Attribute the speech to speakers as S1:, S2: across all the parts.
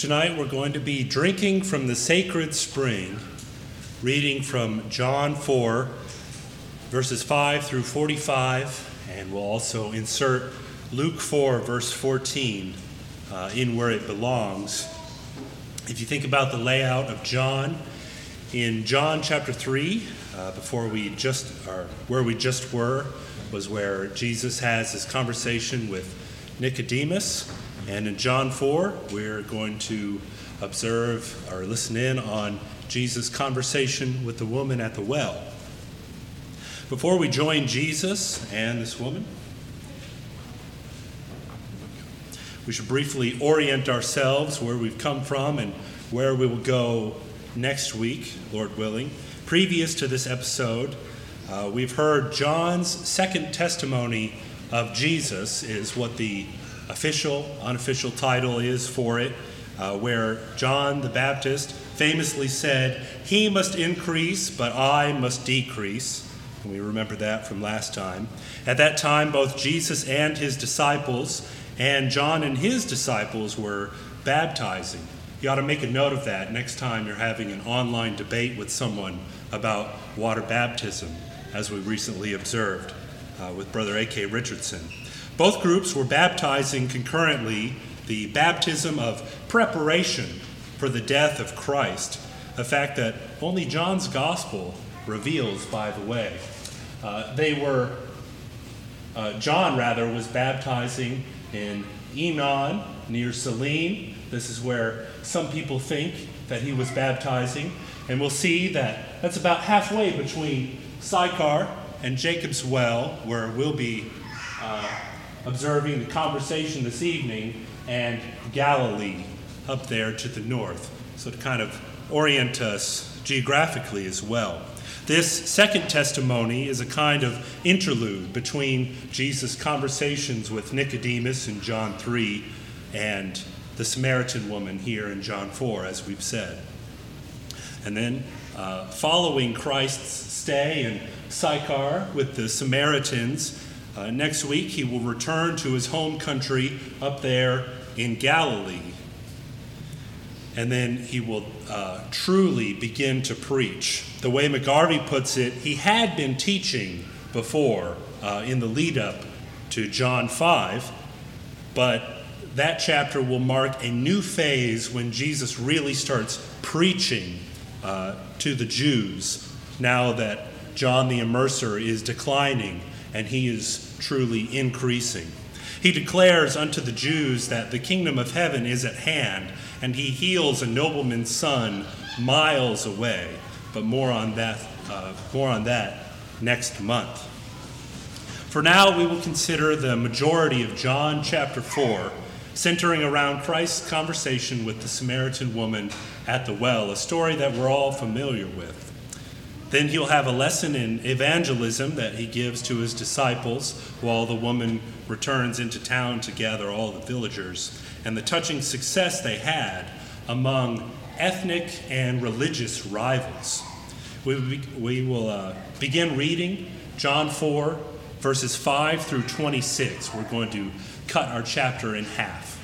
S1: Tonight we're going to be drinking from the sacred spring, reading from John 4, verses 5 through 45, and we'll also insert Luke 4, verse 14, in where it belongs. If you think about the layout of John, in John chapter 3, where we just were, was where Jesus has his conversation with Nicodemus. And in John 4, we're going to observe or listen in on Jesus' conversation with the woman at the well. Before we join Jesus and this woman, we should briefly orient ourselves where we've come from and where we will go next week, Lord willing. Previous to this episode, we've heard John's second testimony of Jesus is what the unofficial title is for it, where John the Baptist famously said, "He must increase, but I must decrease." And we remember that from last time. At that time, both Jesus and his disciples, and John and his disciples, were baptizing. You ought to make a note of that next time you're having an online debate with someone about water baptism, as we recently observed with Brother A.K. Richardson. Both groups were baptizing concurrently the baptism of preparation for the death of Christ, a fact that only John's gospel reveals, by the way. John was baptizing in Enon near Saline. This is where some people think that he was baptizing. And we'll see that that's about halfway between Sychar and Jacob's Well, where we'll be observing the conversation this evening, and Galilee up there to the north. So to kind of orient us geographically as well. This second testimony is a kind of interlude between Jesus' conversations with Nicodemus in John 3 and the Samaritan woman here in John 4, as we've said. And then following Christ's stay in Sychar with the Samaritans, next week he will return to his home country up there in Galilee. And then he will truly begin to preach. The way McGarvey puts it, he had been teaching before in the lead up to John 5, but that chapter will mark a new phase when Jesus really starts preaching to the Jews, now that John the Immerser is declining and he is truly increasing. He declares unto the Jews that the kingdom of heaven is at hand, and he heals a nobleman's son miles away. But more on that next month. For now, we will consider the majority of John chapter 4, centering around Christ's conversation with the Samaritan woman at the well, a story that we're all familiar with. Then he'll have a lesson in evangelism that he gives to his disciples while the woman returns into town to gather all the villagers, and the touching success they had among ethnic and religious rivals. We will begin reading John 4, verses 5 through 26. We're going to cut our chapter in half.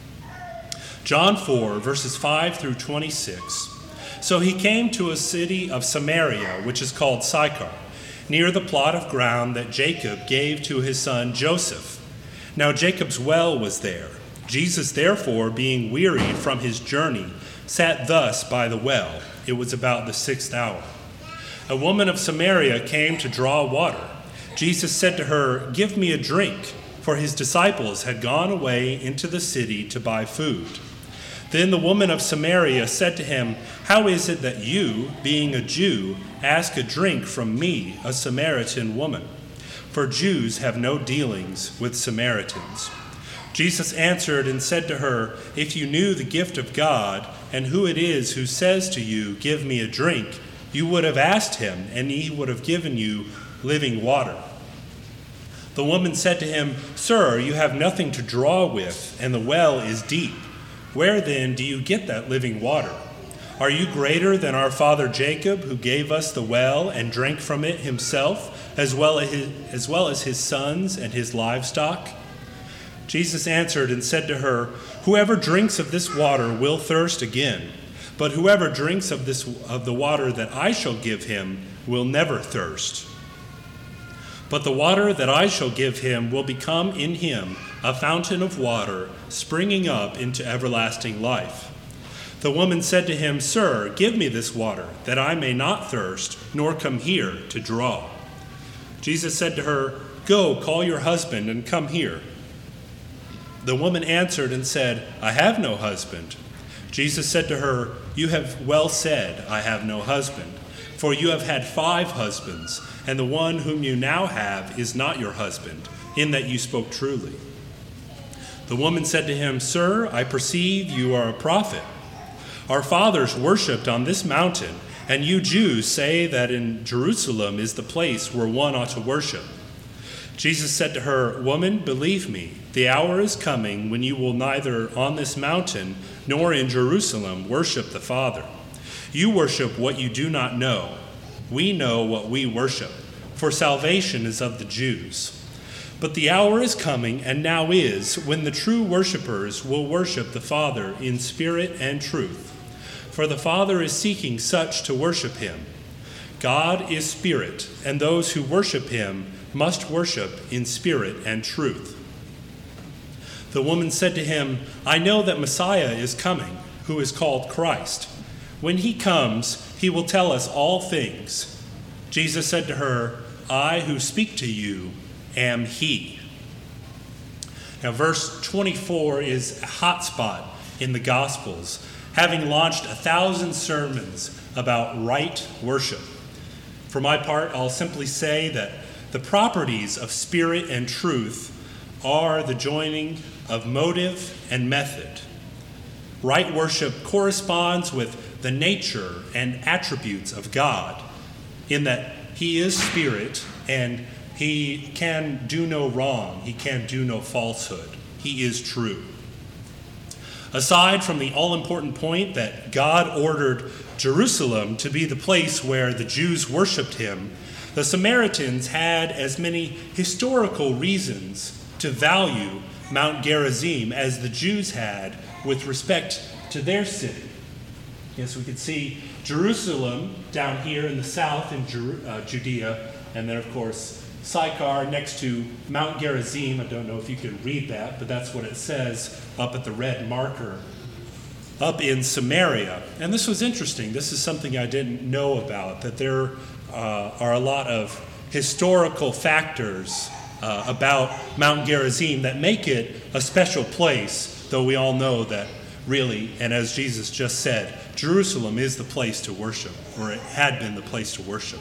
S1: John 4, verses 5 through 26. So he came to a city of Samaria, which is called Sychar, near the plot of ground that Jacob gave to his son Joseph. Now Jacob's well was there. Jesus, therefore, being wearied from his journey, sat thus by the well. It was about the 6th hour. A woman of Samaria came to draw water. Jesus said to her, "Give me a drink," for his disciples had gone away into the city to buy food. Then the woman of Samaria said to him, "How is it that you, being a Jew, ask a drink from me, a Samaritan woman? For Jews have no dealings with Samaritans." Jesus answered and said to her, "If you knew the gift of God, and who it is who says to you, 'Give me a drink,' you would have asked him, and he would have given you living water." The woman said to him, "Sir, you have nothing to draw with, and the well is deep. Where then do you get that living water? Are you greater than our father Jacob, who gave us the well and drank from it himself, as well as his sons and his livestock?" Jesus answered and said to her, "Whoever drinks of this water will thirst again, but whoever drinks of the water that I shall give him will never thirst. But the water that I shall give him will become in him a fountain of water springing up into everlasting life." The woman said to him, "Sir, give me this water, that I may not thirst, nor come here to draw." Jesus said to her, "Go, call your husband and come here." The woman answered and said, "I have no husband." Jesus said to her, "You have well said, 'I have no husband,' for you have had 5 husbands, and the one whom you now have is not your husband, in that you spoke truly." The woman said to him, "Sir, I perceive you are a prophet. Our fathers worshipped on this mountain, and you Jews say that in Jerusalem is the place where one ought to worship." Jesus said to her, "Woman, believe me, the hour is coming when you will neither on this mountain nor in Jerusalem worship the Father. You worship what you do not know. We know what we worship, for salvation is of the Jews. But the hour is coming, and now is, when the true worshipers will worship the Father in spirit and truth. For the Father is seeking such to worship him. God is spirit, and those who worship him must worship in spirit and truth." The woman said to him, "I know that Messiah is coming, who is called Christ. When he comes, he will tell us all things." Jesus said to her, "I who speak to you am he." Now, verse 24 is a hot spot in the Gospels, having launched 1,000 sermons about right worship. For my part, I'll simply say that the properties of spirit and truth are the joining of motive and method. Right worship corresponds with the nature and attributes of God, in that he is spirit and he can do no wrong, he can do no falsehood. He is true. Aside from the all-important point that God ordered Jerusalem to be the place where the Jews worshiped him, the Samaritans had as many historical reasons to value Mount Gerizim as the Jews had with respect to their city. Yes, we could see Jerusalem down here in the south in Judea, and then, of course, Sychar next to Mount Gerizim. I don't know if you can read that, but that's what it says up at the red marker up in Samaria. And this was interesting. This is something I didn't know about, that there are a lot of historical factors about Mount Gerizim that make it a special place, though we all know that really, and as Jesus just said, Jerusalem is the place to worship, or it had been the place to worship.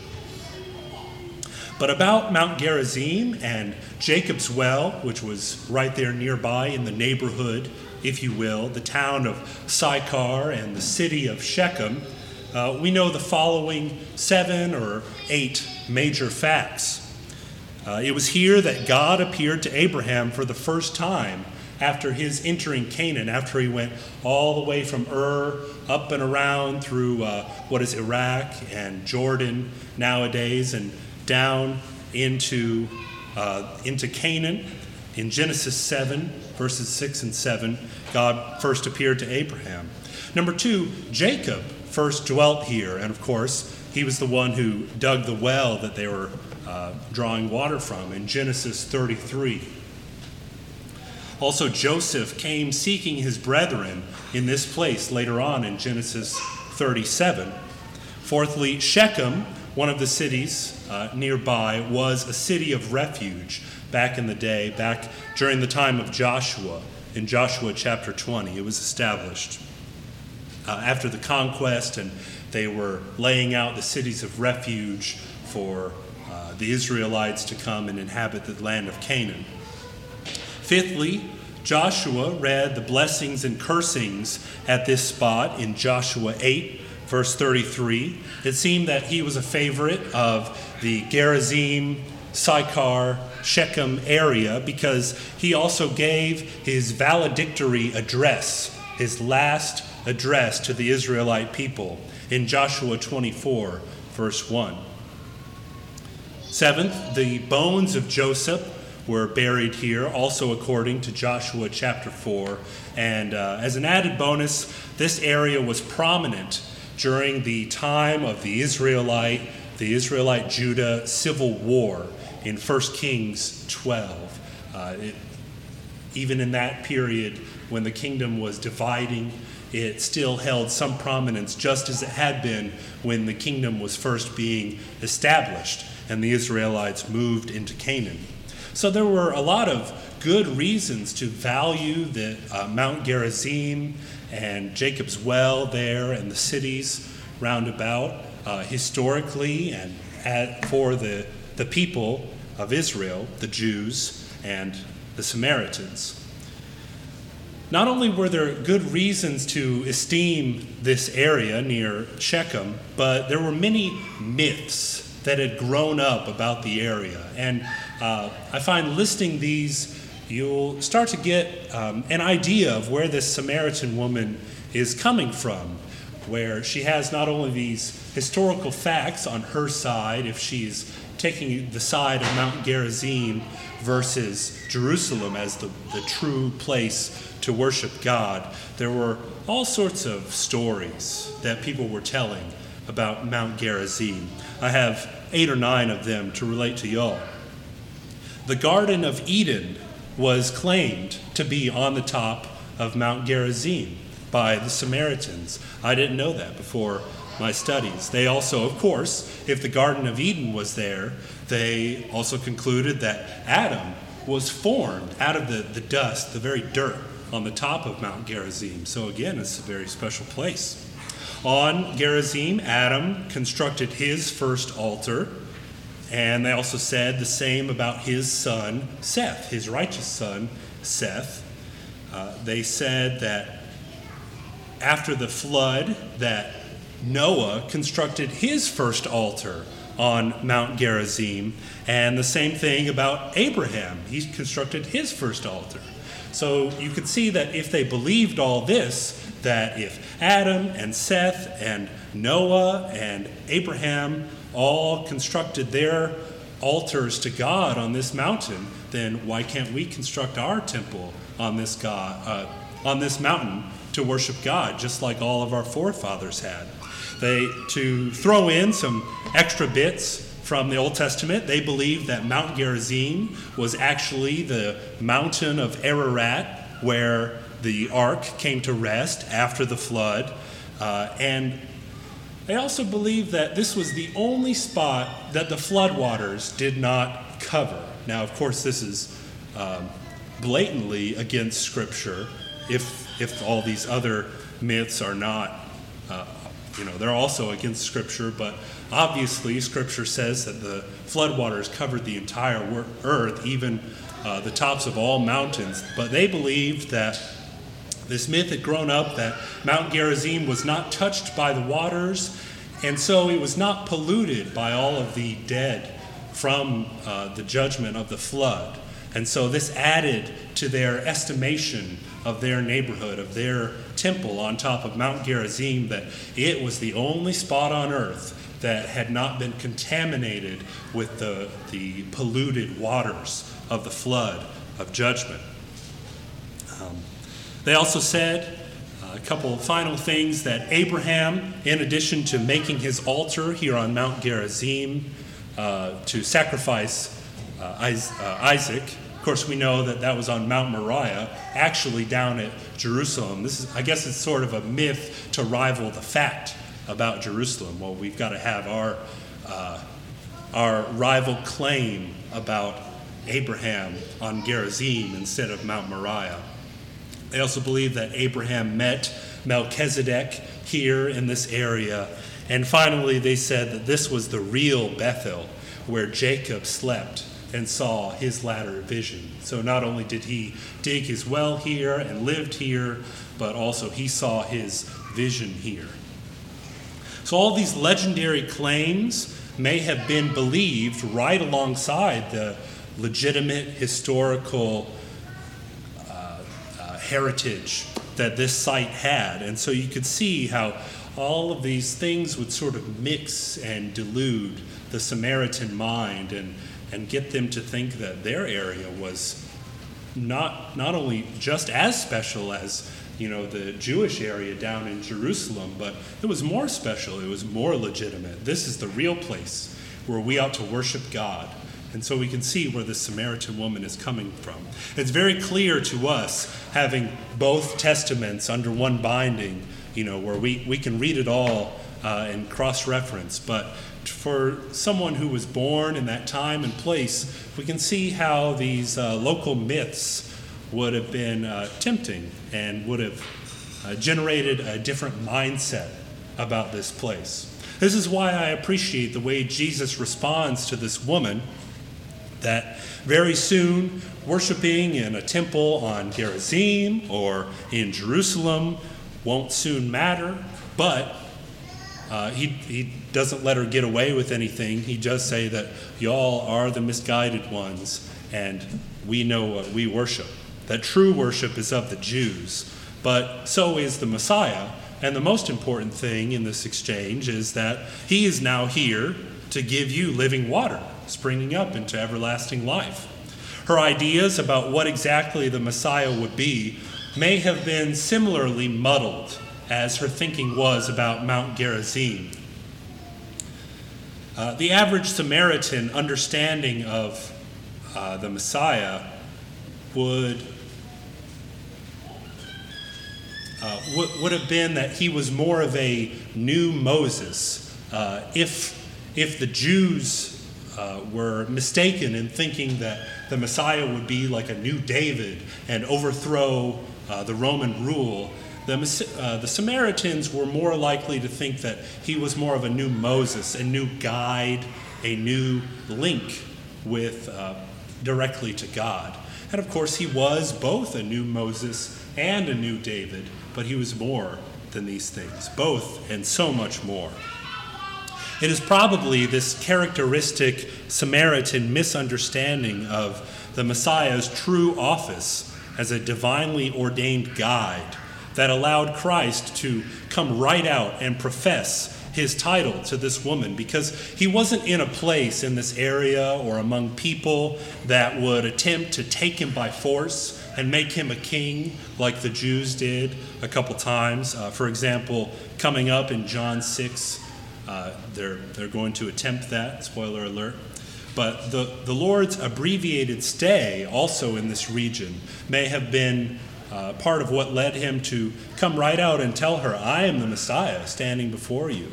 S1: But about Mount Gerizim and Jacob's Well, which was right there nearby in the neighborhood, if you will, the town of Sychar and the city of Shechem, we know the following 7 or 8 major facts. It was here that God appeared to Abraham for the first time after his entering Canaan, after he went all the way from Ur up and around through what is Iraq and Jordan nowadays, and down into Canaan. In Genesis 7, verses 6 and 7, God first appeared to Abraham. Number 2, Jacob first dwelt here, and of course, he was the one who dug the well that they were drawing water from in Genesis 33. Also, Joseph came seeking his brethren in this place later on in Genesis 37. Fourthly, Shechem, one of the cities nearby, was a city of refuge back in the day, back during the time of Joshua. In Joshua chapter 20, it was established after the conquest, and they were laying out the cities of refuge for the Israelites to come and inhabit the land of Canaan. Fifthly, Joshua read the blessings and cursings at this spot in Joshua 8, verse 33. It seemed that he was a favorite of the Gerizim, Sychar, Shechem area, because he also gave his valedictory address, his last address to the Israelite people in Joshua 24, verse 1. Seventh, the bones of Joseph were buried here, also according to Joshua chapter 4. And as an added bonus, this area was prominent during the time of the Israelite-Judah civil war in 1 Kings 12. Even in that period, when the kingdom was dividing, it still held some prominence, just as it had been when the kingdom was first being established and the Israelites moved into Canaan. So there were a lot of good reasons to value the Mount Gerizim and Jacob's well there and the cities round about historically and for the people of Israel, the Jews and the Samaritans. Not only were there good reasons to esteem this area near Shechem, but there were many myths that had grown up about the area. And I find listing these, you'll start to get an idea of where this Samaritan woman is coming from, where she has not only these historical facts on her side, if she's taking the side of Mount Gerizim versus Jerusalem as the true place to worship God. There were all sorts of stories that people were telling about Mount Gerizim. I have 8 or 9 of them to relate to y'all. The Garden of Eden was claimed to be on the top of Mount Gerizim by the Samaritans. I didn't know that before my studies. They also, of course, if the Garden of Eden was there, they also concluded that Adam was formed out of the dust, the very dirt on the top of Mount Gerizim. So again, it's a very special place. On Gerizim, Adam constructed his first altar, and they also said the same about his son Seth, his righteous son Seth. They said that after the flood, that Noah constructed his first altar on Mount Gerizim, and the same thing about Abraham. He constructed his first altar. So you could see that if they believed all this, that if Adam and Seth and Noah and Abraham all constructed their altars to God on this mountain, then why can't we construct our temple on this mountain to worship God, just like all of our forefathers had? To throw in some extra bits from the Old Testament, they believed that Mount Gerizim was actually the mountain of Ararat, where the ark came to rest after the flood. And they also believed that this was the only spot that the floodwaters did not cover. Now, of course, this is blatantly against Scripture, if all these other myths are not, they're also against Scripture, but obviously Scripture says that the floodwaters covered the entire earth, even the tops of all mountains. But they believed that this myth had grown up that Mount Gerizim was not touched by the waters, and so it was not polluted by all of the dead from the judgment of the flood. And so this added to their estimation of their neighborhood, of their temple on top of Mount Gerizim, that it was the only spot on earth that had not been contaminated with the polluted waters of the flood of judgment. They also said a couple of final things, that Abraham, in addition to making his altar here on Mount Gerizim to sacrifice Isaac, of course we know that was on Mount Moriah, actually down at Jerusalem. I guess it's sort of a myth to rival the fact about Jerusalem. Well, we've got to have our rival claim about Abraham on Gerizim instead of Mount Moriah. They also believe that Abraham met Melchizedek here in this area. And finally, they said that this was the real Bethel, where Jacob slept and saw his latter vision. So not only did he dig his well here and lived here, but also he saw his vision here. So all these legendary claims may have been believed right alongside the legitimate historical heritage that this site had. And so you could see how all of these things would sort of mix and delude the Samaritan mind, and and get them to think that their area was not only just as special as the Jewish area down in Jerusalem, but it was more special. It was more legitimate. This is the real place where we ought to worship God. And so we can see where the Samaritan woman is coming from. It's very clear to us, having both testaments under one binding, where we can read it all and cross-reference. But for someone who was born in that time and place, we can see how these local myths would have been tempting and would have generated a different mindset about this place. This is why I appreciate the way Jesus responds to this woman, that very soon worshiping in a temple on Gerizim or in Jerusalem won't soon matter, but he doesn't let her get away with anything. He does say that y'all are the misguided ones, and we know what we worship. That true worship is of the Jews, but so is the Messiah. And the most important thing in this exchange is that he is now here to give you living water, springing up into everlasting life. Her ideas about what exactly the Messiah would be may have been similarly muddled as her thinking was about Mount Gerizim. The average Samaritan understanding of the Messiah would have been that he was more of a new Moses. If the Jews were mistaken in thinking that the Messiah would be like a new David and overthrow the Roman rule, the Samaritans were more likely to think that he was more of a new Moses, a new guide, a new link with directly to God. And of course, he was both a new Moses and a new David, but he was more than these things, both and so much more. It is probably this characteristic Samaritan misunderstanding of the Messiah's true office as a divinely ordained guide that allowed Christ to come right out and profess his title to this woman, because he wasn't in a place in this area or among people that would attempt to take him by force and make him a king like the Jews did a couple times. For example, coming up in John 6, they're going to attempt that, spoiler alert. But the Lord's abbreviated stay also in this region may have been part of what led him to come right out and tell her, I am the Messiah standing before you.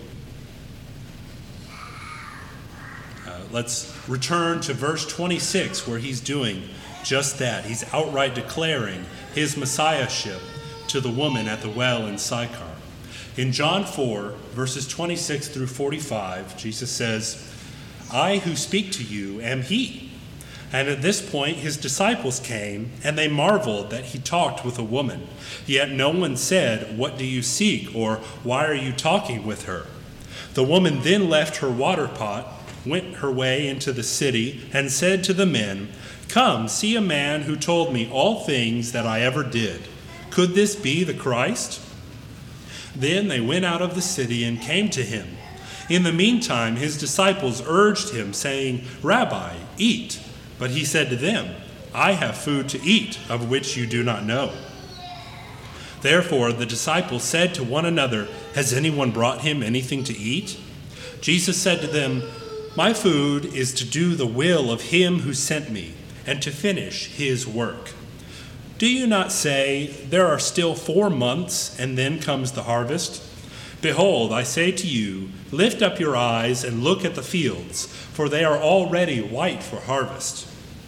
S1: Let's return to verse 26, where he's doing just that. He's outright declaring his messiahship to the woman at the well in Sychar. In John 4, verses 26 through 45, Jesus says, I who speak to you am he. And at this point his disciples came, and they marveled that he talked with a woman. Yet no one said, What do you seek? Or why are you talking with her? The woman then left her water pot, went her way into the city, and said to the men, Come, see a man who told me all things that I ever did. Could this be the Christ? Then they went out of the city and came to him. In the meantime, his disciples urged him, saying, Rabbi, eat. But he said to them, I have food to eat, of which you do not know. Therefore the disciples said to one another, Has anyone brought him anything to eat? Jesus said to them, My food is to do the will of him who sent me, and to finish his work. Do you not say, There are still 4 months, and then comes the harvest? Behold, I say to you, lift up your eyes and look at the fields, for they are already white for harvest.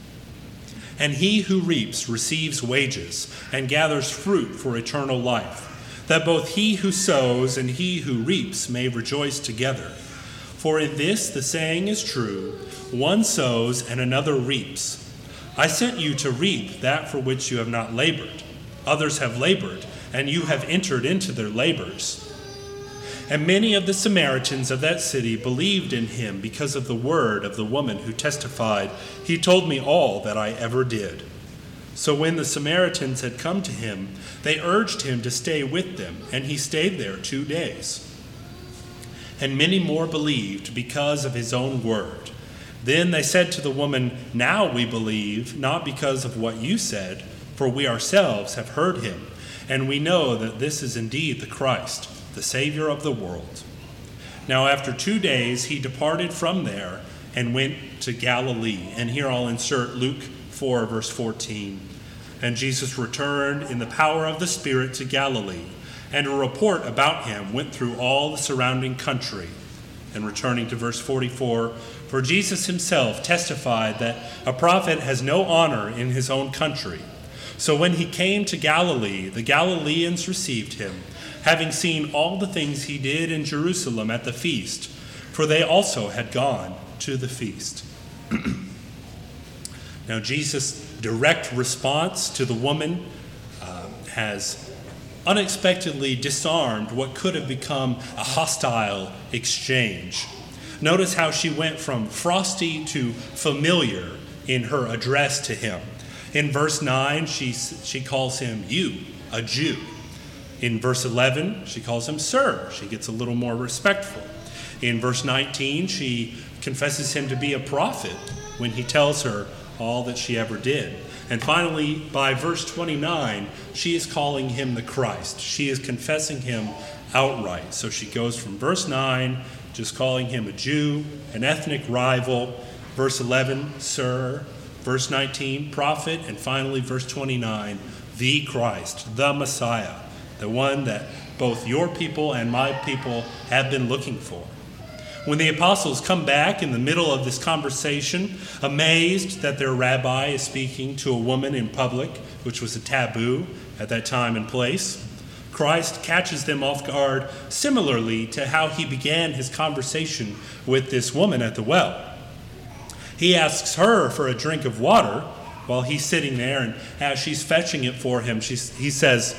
S1: And he who reaps receives wages, and gathers fruit for eternal life, that both he who sows and he who reaps may rejoice together. For in this the saying is true, one sows and another reaps. I sent you to reap that for which you have not labored. Others have labored, and you have entered into their labors. And many of the Samaritans of that city believed in him because of the word of the woman who testified, He told me all that I ever did. So when the Samaritans had come to him, they urged him to stay with them, and he stayed there 2 days. And many more believed because of his own word. Then they said to the woman, "Now we believe, not because of what you said, for we ourselves have heard him, and we know that this is indeed the Christ, the Savior of the world." Now after 2 days he departed from there and went to Galilee. And here I'll insert Luke 4, verse 14. And Jesus returned in the power of the Spirit to Galilee, and a report about him went through all the surrounding country. And returning to verse 44, for Jesus himself testified that a prophet has no honor in his own country. So when he came to Galilee, the Galileans received him, having seen all the things he did in Jerusalem at the feast, for they also had gone to the feast. Now Jesus' direct response to the woman has unexpectedly disarmed what could have become a hostile exchange. Notice how she went from frosty to familiar in her address to him. In verse 9, she calls him you, a Jew. In verse 11, she calls him sir. She gets a little more respectful. In verse 19, she confesses him to be a prophet when he tells her all that she ever did. And finally, by verse 29, she is calling him the Christ. She is confessing him outright. So she goes from verse 9, just calling him a Jew, an ethnic rival. Verse 11, sir. Verse 19, prophet. And finally, verse 29, the Christ, the Messiah, the one that both your people and my people have been looking for. When the apostles come back in the middle of this conversation, amazed that their rabbi is speaking to a woman in public, which was a taboo at that time and place, Christ catches them off guard similarly to how he began his conversation with this woman at the well. He asks her for a drink of water while he's sitting there, and as she's fetching it for him, he says,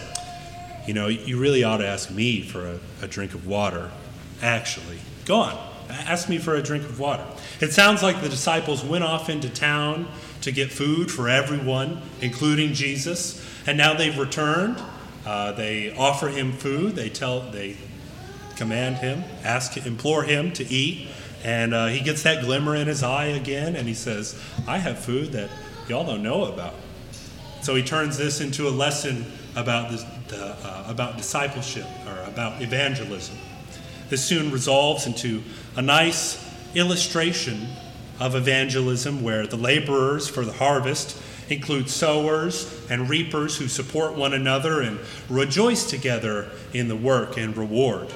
S1: you really ought to ask me for a drink of water, actually. Go on. Ask me for a drink of water. It sounds like the disciples went off into town to get food for everyone, including Jesus. And now they've returned. They offer him food. They command him, implore him to eat. And he gets that glimmer in his eye again. And he says, I have food that y'all don't know about. So he turns this into a lesson about discipleship, or about evangelism. This soon resolves into a nice illustration of evangelism where the laborers for the harvest include sowers and reapers who support one another and rejoice together in the work and reward.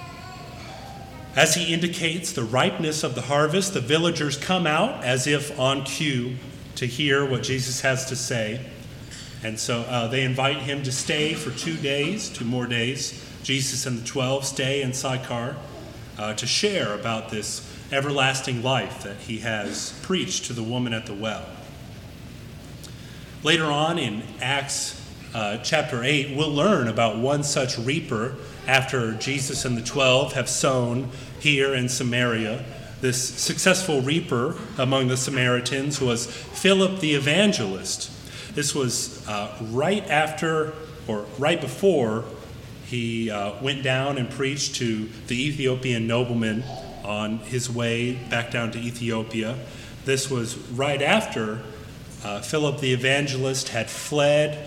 S1: As he indicates the ripeness of the harvest, the villagers come out as if on cue to hear what Jesus has to say. And so they invite him to stay for 2 more days. Jesus and the 12 stay in Sychar to share about this everlasting life that he has preached to the woman at the well. Later on in Acts chapter 8, we'll learn about one such reaper after Jesus and the 12 have sown here in Samaria. This successful reaper among the Samaritans was Philip the evangelist. This was right before he went down and preached to the Ethiopian nobleman on his way back down to Ethiopia. This was right after Philip the evangelist had fled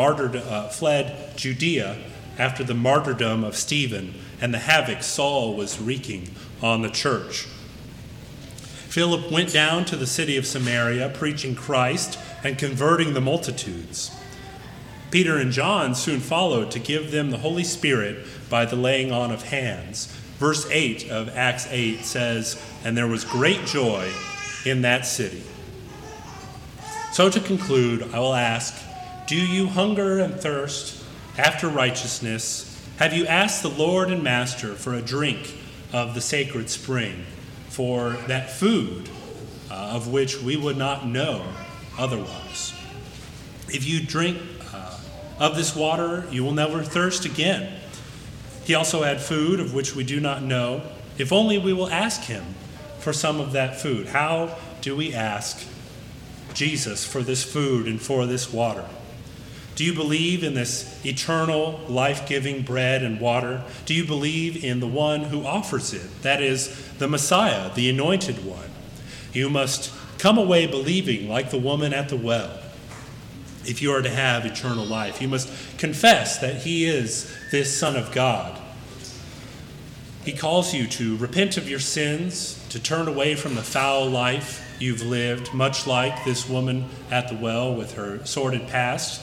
S1: Judea after the martyrdom of Stephen and the havoc Saul was wreaking on the church. Philip went down to the city of Samaria, preaching Christ and converting the multitudes. Peter and John soon followed to give them the Holy Spirit by the laying on of hands. Verse 8 of Acts 8 says, "And there was great joy in that city." So to conclude, I will ask, do you hunger and thirst after righteousness? Have you asked the Lord and Master for a drink of the sacred spring, for that food of which we would not know otherwise? If you drink of this water, you will never thirst again. He also had food of which we do not know. If only we will ask him for some of that food. How do we ask Jesus for this food and for this water? Do you believe in this eternal, life-giving bread and water? Do you believe in the one who offers it? That is, the Messiah, the anointed one. You must come away believing like the woman at the well. If you are to have eternal life, you must confess that he is this Son of God. He calls you to repent of your sins, to turn away from the foul life you've lived, much like this woman at the well with her sordid past.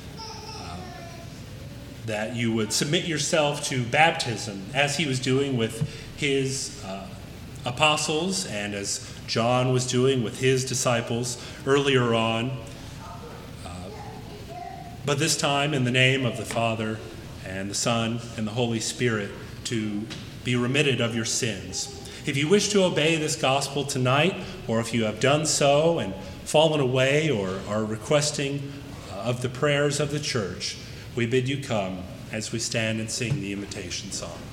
S1: That you would submit yourself to baptism as he was doing with his apostles and as John was doing with his disciples earlier on. But this time in the name of the Father and the Son and the Holy Spirit, to be remitted of your sins. If you wish to obey this gospel tonight, or if you have done so and fallen away or are requesting of the prayers of the church, we bid you come as we stand and sing the invitation song.